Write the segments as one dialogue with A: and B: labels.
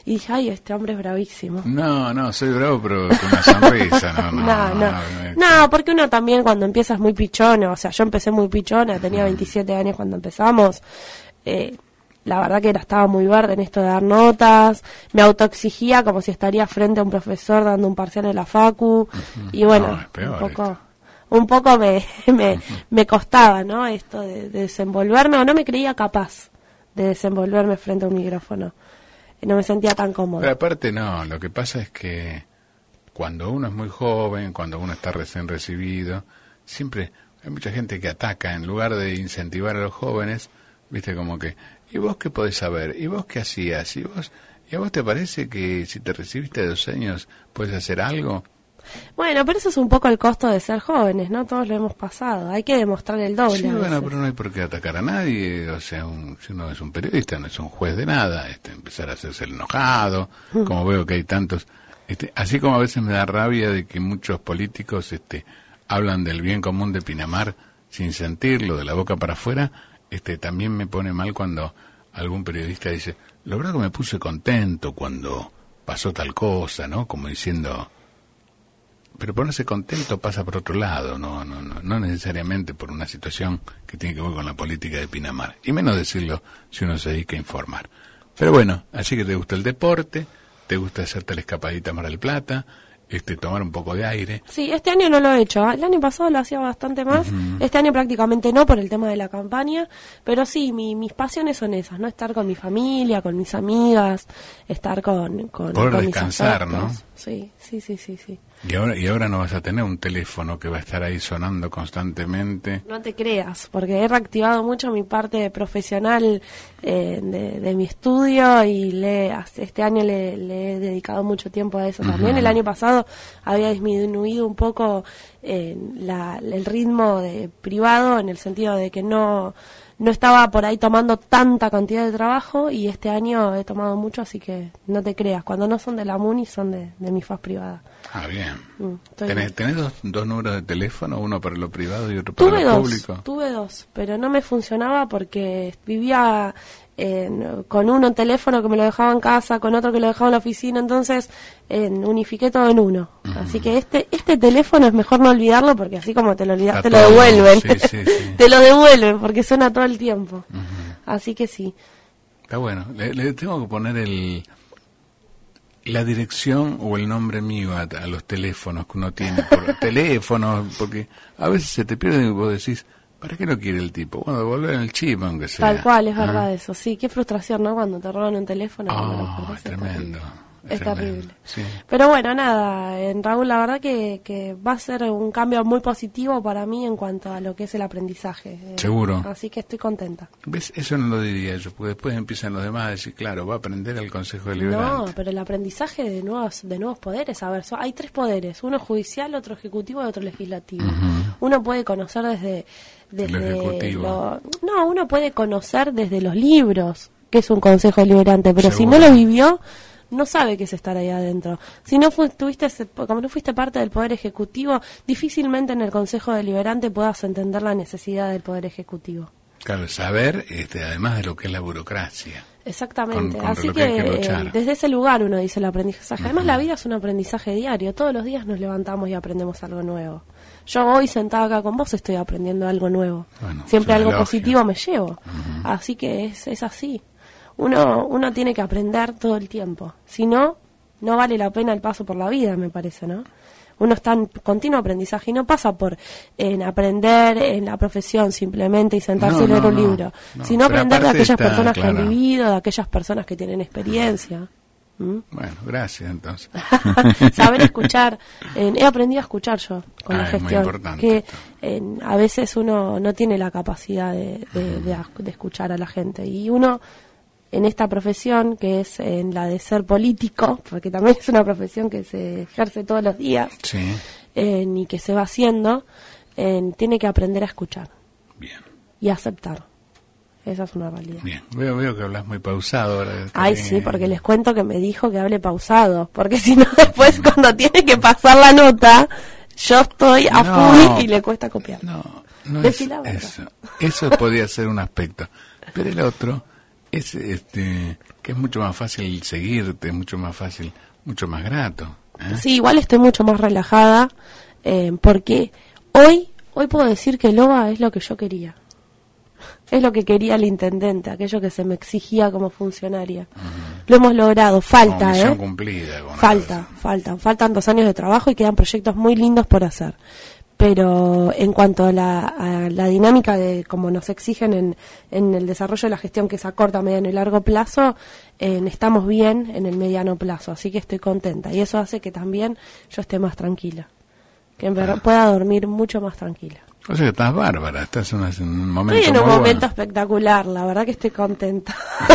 A: y dije, ay, este hombre es bravísimo.
B: No, soy bravo, pero con una sonrisa.
A: No, porque uno también cuando empieza es muy pichona, o sea, yo empecé muy pichona, tenía 27 años cuando empezamos, la verdad que estaba muy verde en esto de dar notas, me autoexigía como si estaría frente a un profesor dando un parcial en la facu, y bueno, un poco me costaba, ¿no? Esto de desenvolverme, o no me creía capaz de desenvolverme frente a un micrófono, no me sentía tan cómodo.
B: Pero aparte no, lo que pasa es que cuando uno es muy joven, cuando uno está recién recibido, siempre hay mucha gente que ataca, en lugar de incentivar a los jóvenes, viste, como que, ¿y vos qué podés saber? ¿Y vos qué hacías? ¿Y a vos te parece que si te recibiste de 2 años puedes hacer algo?
A: Bueno, pero eso es un poco el costo de ser jóvenes, ¿no? Todos lo hemos pasado, hay que demostrar el doble.
B: Sí, bueno, pero no hay por qué atacar a nadie, o sea, si uno es un periodista, no es un juez de nada, empezar a hacerse el enojado, como veo que hay tantos, así como a veces me da rabia de que muchos políticos hablan del bien común de Pinamar sin sentirlo, de la boca para afuera, también me pone mal cuando algún periodista dice, la verdad que me puse contento cuando pasó tal cosa, ¿no? Como diciendo, pero ponerse contento pasa por otro lado, no necesariamente por una situación que tiene que ver con la política de Pinamar, y menos decirlo si uno se dedica a informar. Pero bueno, así que te gusta el deporte, te gusta hacerte la escapadita a Mar del Plata, tomar un poco de aire.
A: Sí, este año no lo he hecho, el año pasado lo hacía bastante más, este año prácticamente no por el tema de la campaña, pero sí, mis pasiones son esas, ¿no? Estar con mi familia, con mis amigas, estar con
B: poder descansar,
A: mis afectos.
B: ¿no?
A: Sí.
B: Y ahora no vas a tener un teléfono que va a estar ahí sonando constantemente.
A: No te creas, porque he reactivado mucho mi parte profesional de mi estudio y este año le he dedicado mucho tiempo a eso también. El año pasado había disminuido un poco el ritmo privado, en el sentido de que no estaba por ahí tomando tanta cantidad de trabajo, y este año he tomado mucho, así que no te creas, cuando no son de la MUNI son de mi faz privada.
B: Ah, bien. ¿Tenés dos números de teléfono, uno para lo privado y otro para lo público?
A: Tuve 2, pero no me funcionaba porque vivía con uno en teléfono que me lo dejaba en casa, con otro que lo dejaba en la oficina, entonces unifiqué todo en uno. Así que este teléfono es mejor no olvidarlo, porque así como te lo olvidas, te lo devuelven. Sí. Te lo devuelven porque suena todo el tiempo. Así que sí.
B: Está bueno. Le tengo que poner la dirección o el nombre mío a los teléfonos que uno tiene por teléfono, porque a veces se te pierden y vos decís, ¿para qué no quiere el tipo? Bueno, devolver el chip, aunque sea.
A: Tal cual, es verdad eso. Sí, qué frustración, ¿no? Cuando te roban un teléfono.
B: Es tremendo.
A: Es terrible.
B: Sí.
A: Pero bueno, nada, Raúl, la verdad que va a ser un cambio muy positivo para mí en cuanto a lo que es el aprendizaje.
B: Seguro.
A: Así que estoy contenta.
B: ¿Ves? Eso no lo diría yo, porque después empiezan los demás a decir, claro, va a aprender el Consejo Deliberante.
A: No, pero el aprendizaje de nuevos poderes, a ver, hay 3 poderes, uno judicial, otro ejecutivo y otro legislativo. Uno puede conocer desde
B: lo ejecutivo.
A: Uno puede conocer desde los libros que es un Consejo Deliberante, pero
B: Seguro.
A: si no lo vivió, no sabe qué es estar ahí adentro. Si no como no fuiste parte del Poder Ejecutivo, difícilmente en el Consejo Deliberante puedas entender la necesidad del Poder Ejecutivo.
B: Claro, saber, además de lo que es la burocracia.
A: Exactamente,
B: con
A: así
B: lo que hay
A: que
B: que luchar.
A: desde ese lugar uno dice el aprendizaje. Además la vida es un aprendizaje diario, todos los días nos levantamos y aprendemos algo nuevo. Yo hoy sentada acá con vos estoy aprendiendo algo nuevo.
B: Bueno,
A: siempre algo
B: elogio.
A: positivo me llevo. Así que es así. Uno tiene que aprender todo el tiempo. Si no, no vale la pena el paso por la vida, me parece, ¿no? Uno está en continuo aprendizaje y no pasa por aprender en la profesión simplemente y sentarse y leer un libro, sino aprender de aquellas personas que han vivido, de aquellas personas que tienen experiencia.
B: Bueno, gracias entonces.
A: Saber escuchar. He aprendido a escuchar yo con la
B: Es muy
A: gestión.
B: importante
A: Que a veces uno no tiene la capacidad de escuchar a la gente. Y uno, en esta profesión, que es en la de ser político, porque también es una profesión que se ejerce todos los días,
B: sí.
A: Y que se va haciendo, tiene que aprender a escuchar.
B: Bien.
A: Y aceptar. Esa es una realidad.
B: Bien, veo que hablas muy pausado ahora.
A: Ay, sí, porque les cuento que me dijo que hable pausado, porque si no después cuando tiene que pasar la nota, yo estoy a full y le cuesta copiar.
B: No es eso. Eso podría ser un aspecto. Pero el otro es que es mucho más fácil seguirte, mucho más fácil, mucho más grato.
A: Sí, igual estoy mucho más relajada, porque hoy puedo decir que Loba es lo que yo quería. Es lo que quería el intendente, aquello que se me exigía como funcionaria. Lo hemos logrado, falta,
B: misión cumplida.
A: Faltan 2 años de trabajo y quedan proyectos muy lindos por hacer. Pero en cuanto a la dinámica de cómo nos exigen en el desarrollo de la gestión, que es a corto, mediano y largo plazo, estamos bien en el mediano plazo, así que estoy contenta. Y eso hace que también yo esté más tranquila, que pueda dormir mucho más tranquila.
B: O sea que estás bárbara, estás en un momento
A: estoy en un
B: muy
A: momento
B: bueno.
A: espectacular, la verdad que estoy contenta.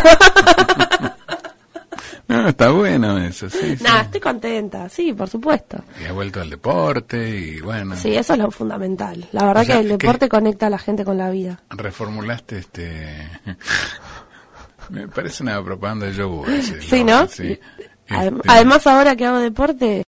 B: No, está bueno eso, sí.
A: Nada, estoy contenta, sí, por supuesto.
B: Y has vuelto al deporte y bueno.
A: Sí, eso es lo fundamental. La verdad que el deporte conecta a la gente con la vida.
B: Reformulaste me parece una propaganda de yogur.
A: Sí, ¿no?
B: Sí.
A: Además ahora que hago deporte...